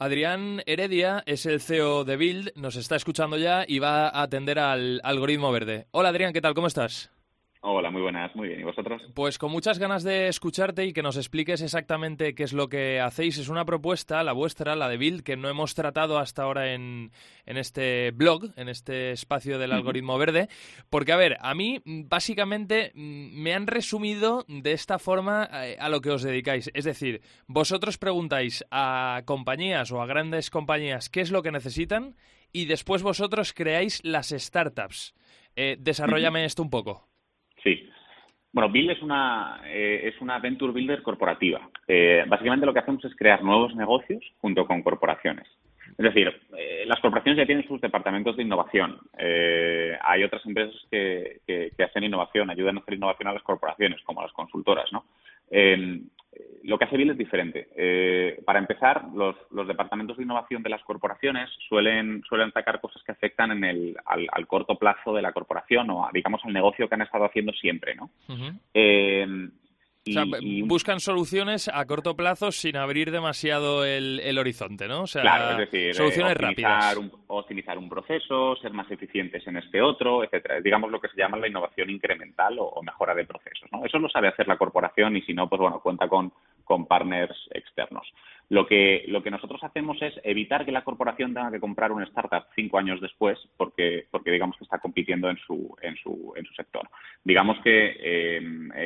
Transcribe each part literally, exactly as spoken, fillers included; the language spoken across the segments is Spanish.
Adrián Heredia es el C E O de Build, nos está escuchando ya y va a atender al algoritmo verde. Hola Adrián, ¿qué tal? ¿Cómo estás? Hola, muy buenas, muy bien. ¿Y vosotros? Pues con muchas ganas de escucharte y que nos expliques exactamente qué es lo que hacéis. Es una propuesta, la vuestra, la de Build, que no hemos tratado hasta ahora en, en este blog, en este espacio del algoritmo verde. Porque, a ver, a mí básicamente me han resumido de esta forma a lo que os dedicáis. Es decir, vosotros preguntáis a compañías o a grandes compañías qué es lo que necesitan y después vosotros creáis las startups. Eh, desarróllame esto un poco. Sí. Bueno, Build es una, eh, es una venture builder corporativa. Eh, básicamente lo que hacemos es crear nuevos negocios junto con corporaciones. Es decir, eh, las corporaciones ya tienen sus departamentos de innovación. Eh, hay otras empresas que, que, que hacen innovación, ayudan a hacer innovación a las corporaciones, como las consultoras, ¿no? Eh, lo que hace Build es diferente. Eh, para empezar, los, los departamentos de innovación de las corporaciones suelen, suelen sacar cosas que afectan en el, al, al corto plazo de la corporación o, a, digamos, al negocio que han estado haciendo siempre, ¿no? Uh-huh. Eh, Y, o sea, y, buscan soluciones a corto plazo sin abrir demasiado el, el horizonte, ¿no? O sea, claro, es decir, soluciones eh, optimizar, rápidas. un, optimizar un proceso, ser más eficientes en este otro, etcétera. Es, digamos, lo que se llama la innovación incremental o, o mejora de procesos, ¿no? Eso lo sabe hacer la corporación y si no, pues bueno, cuenta con, con partners externos. Lo que, lo que nosotros hacemos es evitar que la corporación tenga que comprar una startup cinco años después porque, porque digamos que está compitiendo en su, en su, en su sector. Digamos que eh,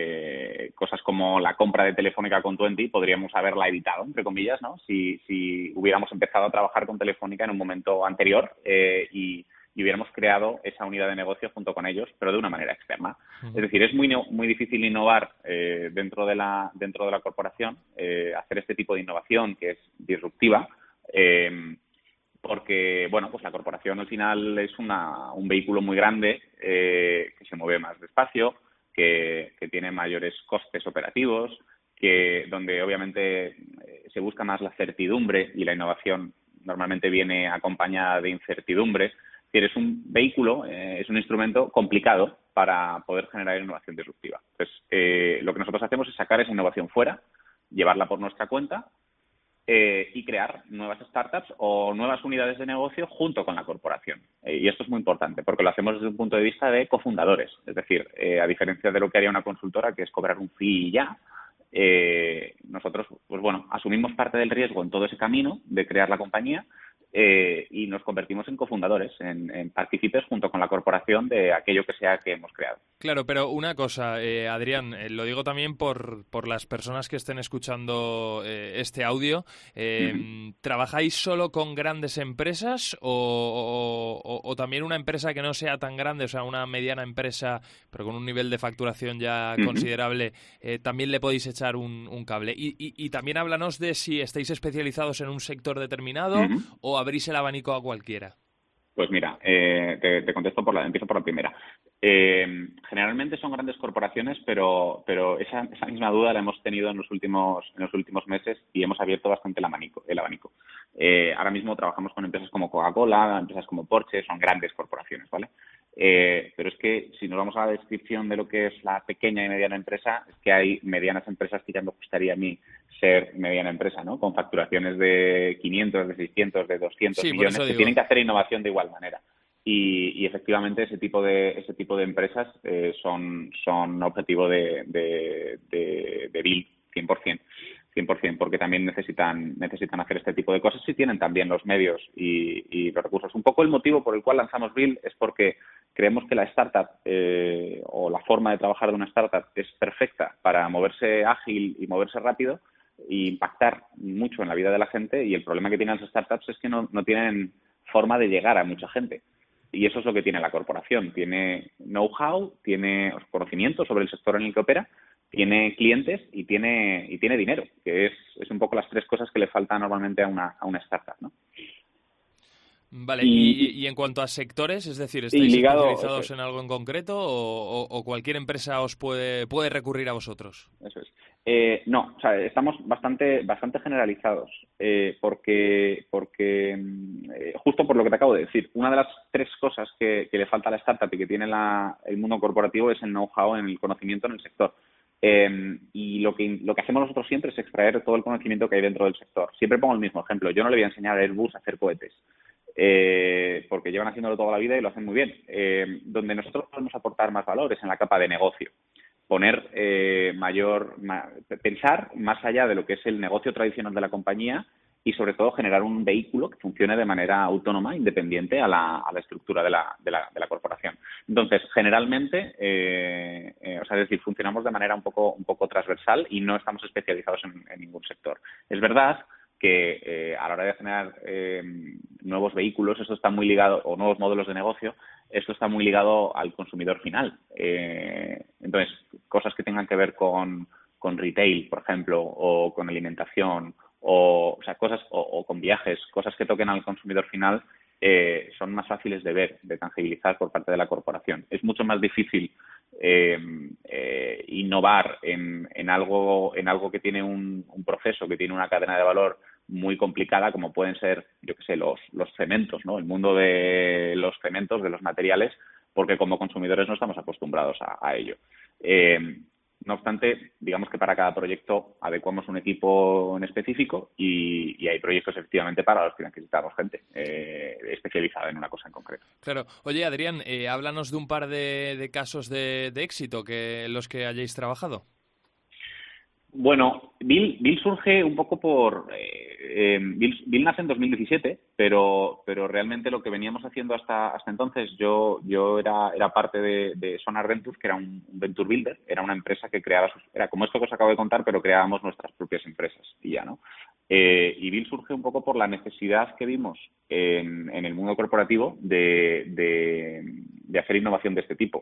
eh, cosas como la compra de Telefónica con Twenty podríamos haberla evitado, entre comillas, ¿no? Si, si hubiéramos empezado a trabajar con Telefónica en un momento anterior eh, y, y hubiéramos creado esa unidad de negocio junto con ellos, pero de una manera externa. Uh-huh. Es decir, es muy muy difícil innovar eh, dentro de la dentro de la corporación, eh, hacer este tipo de innovación que es disruptiva, eh, porque, bueno, pues la corporación al final es una, un vehículo muy grande eh, que se mueve más despacio, que, que tiene mayores costes operativos, que donde obviamente eh, se busca más la certidumbre y la innovación normalmente viene acompañada de incertidumbre. Es decir, es un vehículo, eh, es un instrumento complicado para poder generar innovación disruptiva. Entonces, eh, lo que nosotros hacemos es sacar esa innovación fuera, llevarla por nuestra cuenta eh, y crear nuevas startups o nuevas unidades de negocio junto con la corporación. Eh, y esto es muy importante porque lo hacemos desde un punto de vista de cofundadores. Es decir, eh, a diferencia de lo que haría una consultora, que es cobrar un fee y ya, eh, nosotros, pues bueno, asumimos parte del riesgo en todo ese camino de crear la compañía. Eh, y nos convertimos en cofundadores, en, en partícipes junto con la corporación de aquello que sea que hemos creado. Claro, pero una cosa, eh, Adrián, eh, lo digo también por, por las personas que estén escuchando eh, este audio. Eh, uh-huh. ¿Trabajáis solo con grandes empresas o, o, o también una empresa que no sea tan grande, o sea, una mediana empresa, pero con un nivel de facturación ya uh-huh. considerable, eh, también le podéis echar un, un cable? Y, y, y también háblanos de si estáis especializados en un sector determinado uh-huh. o abrís el abanico a cualquiera. Pues mira, eh, te, te contesto por la, empiezo por la primera. Eh, generalmente son grandes corporaciones, pero, pero esa, esa misma duda la hemos tenido en los últimos, en los últimos meses y hemos abierto bastante el abanico. El abanico. Eh, ahora mismo trabajamos con empresas como Coca-Cola, empresas como Porsche, son grandes corporaciones, ¿vale? Eh, pero es que si nos vamos a la descripción de lo que es la pequeña y mediana empresa, es que hay medianas empresas que ya me gustaría a mí ser mediana empresa, ¿no? Con facturaciones de quinientos, de seiscientos, de doscientos sí, millones, que tienen que hacer innovación de igual manera. Y, y efectivamente ese tipo de ese tipo de empresas eh, son son objetivo de, de, de, de Build cien por ciento. cien por ciento, porque también necesitan necesitan hacer este tipo de cosas y tienen también los medios y, y los recursos. Un poco el motivo por el cual lanzamos Build es porque creemos que la startup eh, o la forma de trabajar de una startup es perfecta para moverse ágil y moverse rápido e impactar mucho en la vida de la gente, y el problema que tienen las startups es que no, no tienen forma de llegar a mucha gente. Y eso es lo que tiene la corporación. Tiene know-how, tiene conocimiento sobre el sector en el que opera, tiene clientes y tiene y tiene dinero, que es, es un poco las tres cosas que le faltan normalmente a una, a una startup, ¿no? Vale, y, y, y en cuanto a sectores, es decir, ¿estáis ligado, especializados es. en algo en concreto o, o, o cualquier empresa os puede puede recurrir a vosotros? Eso es. Eh, no, o sea, estamos bastante bastante generalizados eh, porque porque eh, justo por lo que te acabo de decir, una de las tres cosas que, que le falta a la startup y que tiene la, el mundo corporativo es el know-how en el conocimiento en el sector. Eh, y lo que, lo que hacemos nosotros siempre es extraer todo el conocimiento que hay dentro del sector. Siempre pongo el mismo ejemplo. Yo no le voy a enseñar a Airbus a hacer cohetes, eh, porque llevan haciéndolo toda la vida y lo hacen muy bien. Eh, donde nosotros podemos aportar más valor es en la capa de negocio. Poner eh, mayor, ma, pensar más allá de lo que es el negocio tradicional de la compañía y, sobre todo, generar un vehículo que funcione de manera autónoma, independiente a la, a la estructura de la, de, la, de la corporación. Entonces, generalmente, eh, eh, o sea, es decir, funcionamos de manera un poco, un poco transversal y no estamos especializados en, en ningún sector. Es verdad que eh, a la hora de generar eh, nuevos vehículos, esto está muy ligado, o nuevos modelos de negocio, esto está muy ligado al consumidor final. Eh, entonces, cosas que tengan que ver con, con retail, por ejemplo, o con alimentación, o, o sea, cosas, o, o con viajes, cosas que toquen al consumidor final, eh, son más fáciles de ver, de tangibilizar por parte de la corporación. Es mucho más difícil eh, eh, innovar en, en algo en algo que tiene un, un proceso, que tiene una cadena de valor muy complicada, como pueden ser, yo qué sé, los, los cementos, ¿no? El mundo de los cementos, de los materiales, porque como consumidores no estamos acostumbrados a, a ello. Eh, No obstante, digamos que para cada proyecto adecuamos un equipo en específico y, y hay proyectos efectivamente para los que necesitamos gente eh, especializada en una cosa en concreto. Claro. Oye, Adrián, eh, háblanos de un par de, de casos de, de éxito que en los que hayáis trabajado. Bueno, Bill, Bill surge un poco por... Eh, eh, Bill, Bill nace en dos mil diecisiete, pero pero realmente lo que veníamos haciendo hasta hasta entonces, yo yo era era parte de, de Sonar Ventures, que era un, un Venture Builder, era una empresa que creaba sus... Era como esto que os acabo de contar, pero creábamos nuestras propias empresas y ya, ¿no? Eh, y Bill surge un poco por la necesidad que vimos en, en el mundo corporativo de, de, de hacer innovación de este tipo.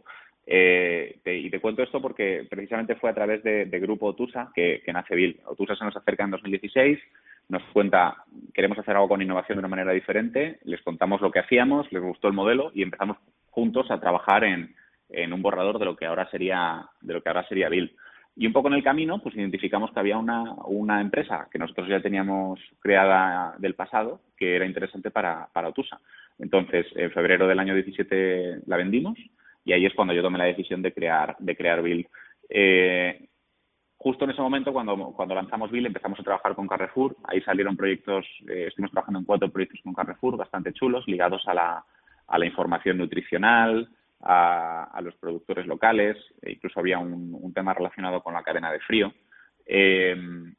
Eh, te, y te cuento esto porque precisamente fue a través de, de Grupo Otusa que, que nace Bill. Otusa se nos acerca en dos mil dieciséis, nos cuenta, queremos hacer algo con innovación de una manera diferente, les contamos lo que hacíamos, les gustó el modelo y empezamos juntos a trabajar en, en un borrador de lo que ahora sería, de lo que ahora sería Bill. Y un poco en el camino, pues identificamos que había una, una empresa que nosotros ya teníamos creada del pasado que era interesante para, para Otusa. Entonces, en febrero del año diecisiete la vendimos y ahí es cuando yo tomé la decisión de crear, de crear Bill. Eh, justo en ese momento, cuando, cuando lanzamos Bill, empezamos a trabajar con Carrefour. Ahí salieron proyectos, eh, estuvimos trabajando en cuatro proyectos con Carrefour, bastante chulos, ligados a la, a la información nutricional, A, a los productores locales, e incluso había un, un tema relacionado con la cadena de frío. Eh,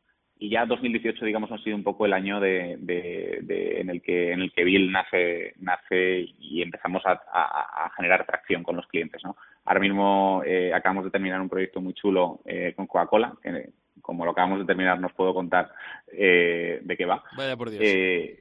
y ya dos mil dieciocho, digamos, ha sido un poco el año de, de, de, en el que en el que Bill nace, nace y empezamos a, a, a generar tracción con los clientes, ¿no? Ahora mismo eh, acabamos de terminar un proyecto muy chulo eh, con Coca-Cola, que como lo acabamos de terminar no os puedo contar eh, de qué va. Vaya por Dios. Eh,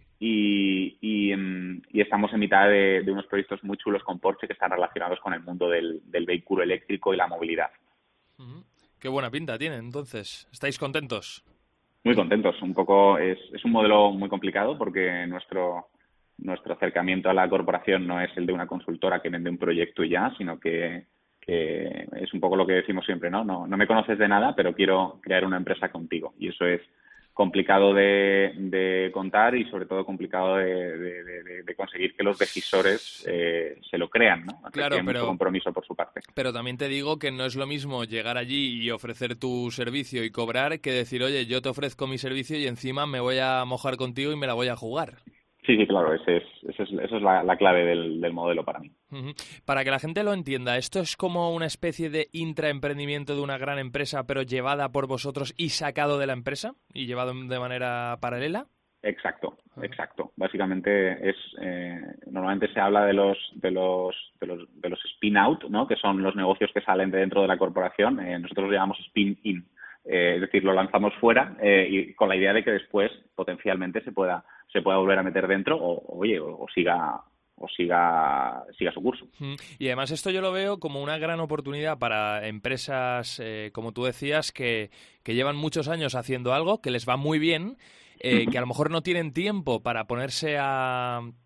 Y, y, y estamos en mitad de, de unos proyectos muy chulos con Porsche que están relacionados con el mundo del, del vehículo eléctrico y la movilidad. Uh-huh. Qué buena pinta tiene, entonces. ¿Estáis contentos? Muy contentos. Un poco es, es un modelo muy complicado porque nuestro nuestro acercamiento a la corporación no es el de una consultora que vende un proyecto y ya, sino que, que es un poco lo que decimos siempre, ¿no? No, no me conoces de nada, pero quiero crear una empresa contigo. Y eso es complicado de, de contar y sobre todo complicado de, de, de, de conseguir que los decisores eh, se lo crean, ¿no? Claro, hay pero, mucho compromiso por su parte. Pero también te digo que no es lo mismo llegar allí y ofrecer tu servicio y cobrar que decir, oye, yo te ofrezco mi servicio y encima me voy a mojar contigo y me la voy a jugar. Sí, sí, claro, ese es, ese es, esa es la, la clave del, del modelo para mí. Uh-huh. Para que la gente lo entienda, ¿esto es como una especie de intraemprendimiento de una gran empresa, pero llevada por vosotros y sacado de la empresa y llevado de manera paralela? Exacto, exacto. Básicamente es eh, normalmente se habla de los de los de los de los spin out, ¿no? Que son los negocios que salen de dentro de la corporación. Eh, nosotros lo llamamos spin in, eh, es decir, lo lanzamos fuera eh, y con la idea de que después potencialmente se pueda se pueda volver a meter dentro o, o oye o, o siga o siga siga su curso. Y además esto yo lo veo como una gran oportunidad para empresas, eh, como tú decías, que, que llevan muchos años haciendo algo, que les va muy bien, eh, uh-huh. que a lo mejor no tienen tiempo para ponerse a,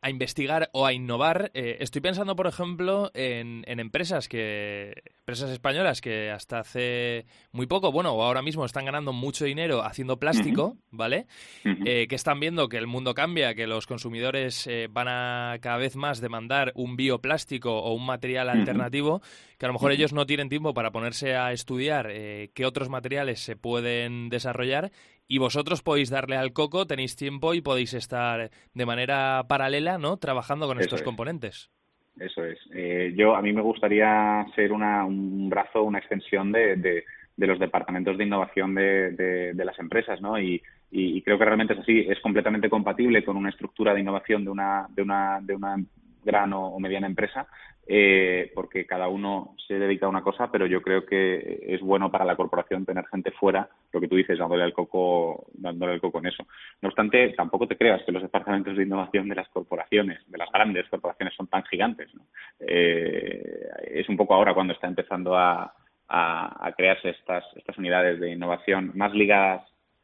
a investigar o a innovar. Eh, estoy pensando, por ejemplo, en, en empresas que empresas españolas que hasta hace muy poco, bueno, o ahora mismo están ganando mucho dinero haciendo plástico, uh-huh. ¿vale? Uh-huh. Eh, que están viendo que el mundo cambia, que los consumidores eh, van a cada vez más demandar un bioplástico o un material uh-huh. alternativo, que a lo mejor uh-huh. ellos no tienen tiempo para ponerse a estudiar eh, qué otros materiales se pueden desarrollar, y vosotros podéis darle al coco, tenéis tiempo y podéis estar de manera paralela, ¿no?, trabajando con Eso estos es. componentes. Eso es. Eh, yo, a mí me gustaría ser una, un brazo, una extensión de, de, de los departamentos de innovación de, de, de las empresas, ¿no? Y, y, y creo que realmente es así. Es completamente compatible con una estructura de innovación de una, de una, de una gran o, o mediana empresa, eh, porque cada uno se dedica a una cosa, pero yo creo que es bueno para la corporación tener gente fuera, lo que tú dices, dándole el coco, dándole el coco en eso. No obstante, tampoco te creas que los departamentos de innovación de las corporaciones, de las grandes corporaciones, son tan gigantes, ¿no? Eh, es un poco ahora cuando está empezando a, a, a crearse estas, estas unidades de innovación más ligadas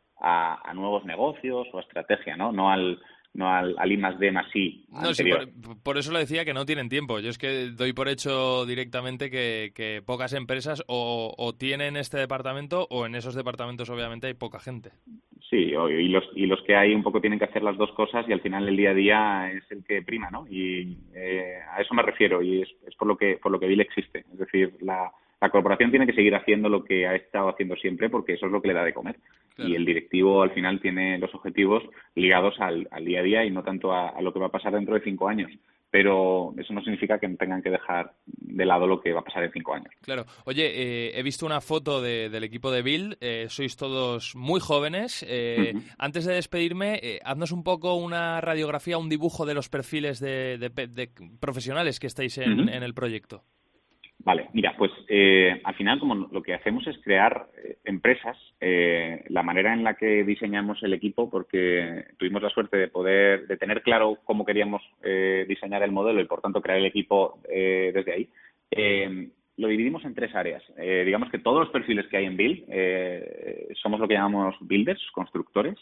a, a nuevos negocios o a estrategia, ¿no? No al no al, al I más D más I no, sí, por, por eso le decía que no tienen tiempo. Yo es que doy por hecho directamente que, que pocas empresas o, o tienen este departamento, o en esos departamentos obviamente hay poca gente. Sí, y los, y los que hay un poco tienen que hacer las dos cosas, y al final el día a día es el que prima, ¿no? Y eh, a eso me refiero, y es, es por lo que por lo que Bill existe. Es decir, la, la corporación tiene que seguir haciendo lo que ha estado haciendo siempre, porque eso es lo que le da de comer. Claro. Y el directivo al final tiene los objetivos ligados al, al día a día y no tanto a, a lo que va a pasar dentro de cinco años. Pero eso no significa que tengan que dejar de lado lo que va a pasar en cinco años. Claro. Oye, eh, he visto una foto de, del equipo de Bill. Eh, sois todos muy jóvenes. Eh, uh-huh. Antes de despedirme, eh, haznos un poco una radiografía, un dibujo de los perfiles de, de, de profesionales que estáis en, uh-huh. en el proyecto. Vale, mira, pues eh, al final como lo que hacemos es crear eh, empresas, eh, la manera en la que diseñamos el equipo, porque tuvimos la suerte de poder, de tener claro cómo queríamos eh, diseñar el modelo y por tanto crear el equipo eh, desde ahí, eh, lo dividimos en tres áreas. Eh, digamos que todos los perfiles que hay en Build eh, somos lo que llamamos builders, constructores.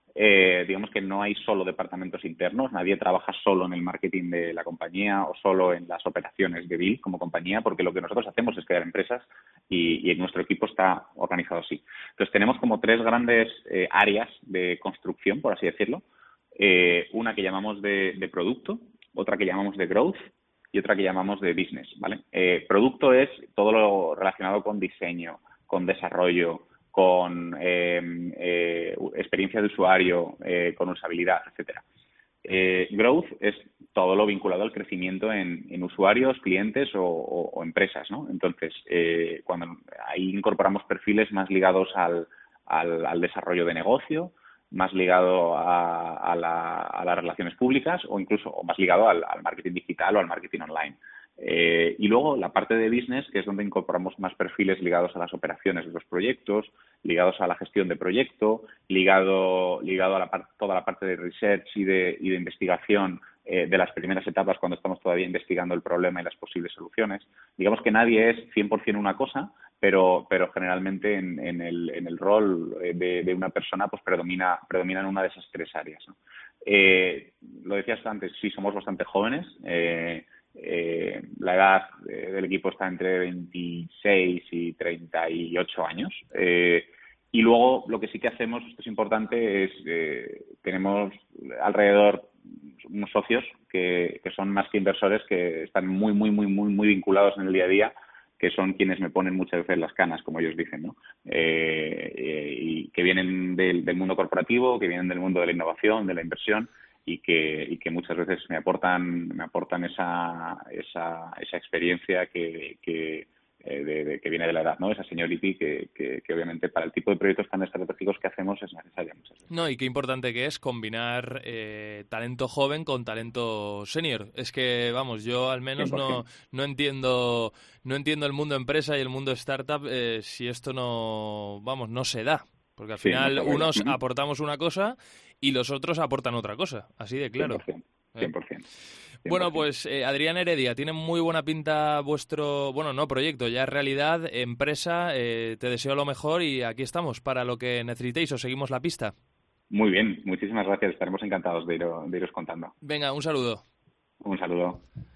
Eh, digamos que no hay solo departamentos internos, nadie trabaja solo en el marketing de la compañía o solo en las operaciones de Bill como compañía, porque lo que nosotros hacemos es crear empresas y, y nuestro equipo está organizado así. Entonces tenemos como tres grandes eh, áreas de construcción, por así decirlo. Eh, una que llamamos de, de producto, otra que llamamos de growth y otra que llamamos de business, ¿vale? Eh, producto es todo lo relacionado con diseño, con desarrollo, con eh, eh, experiencia de usuario, eh, con usabilidad, etcétera. Eh, growth es todo lo vinculado al crecimiento en, en usuarios, clientes o, o, o empresas, ¿no? Entonces, eh, cuando ahí incorporamos perfiles más ligados al, al, al desarrollo de negocio, más ligado a, a, la, a las relaciones públicas o incluso o más ligado al, al marketing digital o al marketing online. Eh, y luego la parte de business, que es donde incorporamos más perfiles ligados a las operaciones de los proyectos, ligados a la gestión de proyecto, ligado ligado a la par- toda la parte de research y de, y de investigación eh, de las primeras etapas cuando estamos todavía investigando el problema y las posibles soluciones. Digamos que nadie es cien por ciento una cosa, pero pero generalmente en, en, el, en el rol de, de una persona pues predomina predominan una de esas tres áreas, ¿no? Eh, lo decías antes, sí, somos bastante jóvenes. Eh, Eh, la edad eh, del equipo está entre veintiséis y treinta y ocho años. Eh, y luego lo que sí que hacemos, esto es importante, es eh, tenemos alrededor unos socios que, que son más que inversores, que están muy, muy, muy, muy, muy vinculados en el día a día, que son quienes me ponen muchas veces las canas, como ellos dicen, ¿no? Eh, eh, y que vienen del, del mundo corporativo, que vienen del mundo de la innovación, de la inversión, y que y que muchas veces me aportan me aportan esa esa esa experiencia que que eh, de, de, que viene de la edad, ¿no? Esa seniority que, que que obviamente para el tipo de proyectos tan estratégicos que hacemos es necesaria muchas veces. No, y qué importante que es combinar eh, talento joven con talento senior. Es que, vamos, yo al menos cien por ciento. no no entiendo no entiendo el mundo empresa y el mundo startup eh, si esto no, vamos, no se da. Porque al final sí, no unos uh-huh. aportamos una cosa y los otros aportan otra cosa, así de claro. cien por ciento. cien por ciento. cien por ciento. Bueno, pues eh, Adrián Heredia, tiene muy buena pinta vuestro, bueno, no proyecto, ya es realidad, empresa, eh, te deseo lo mejor y aquí estamos para lo que necesitéis, os seguimos la pista. Muy bien, muchísimas gracias, estaremos encantados de, ir, de iros contando. Venga, un saludo. Un saludo.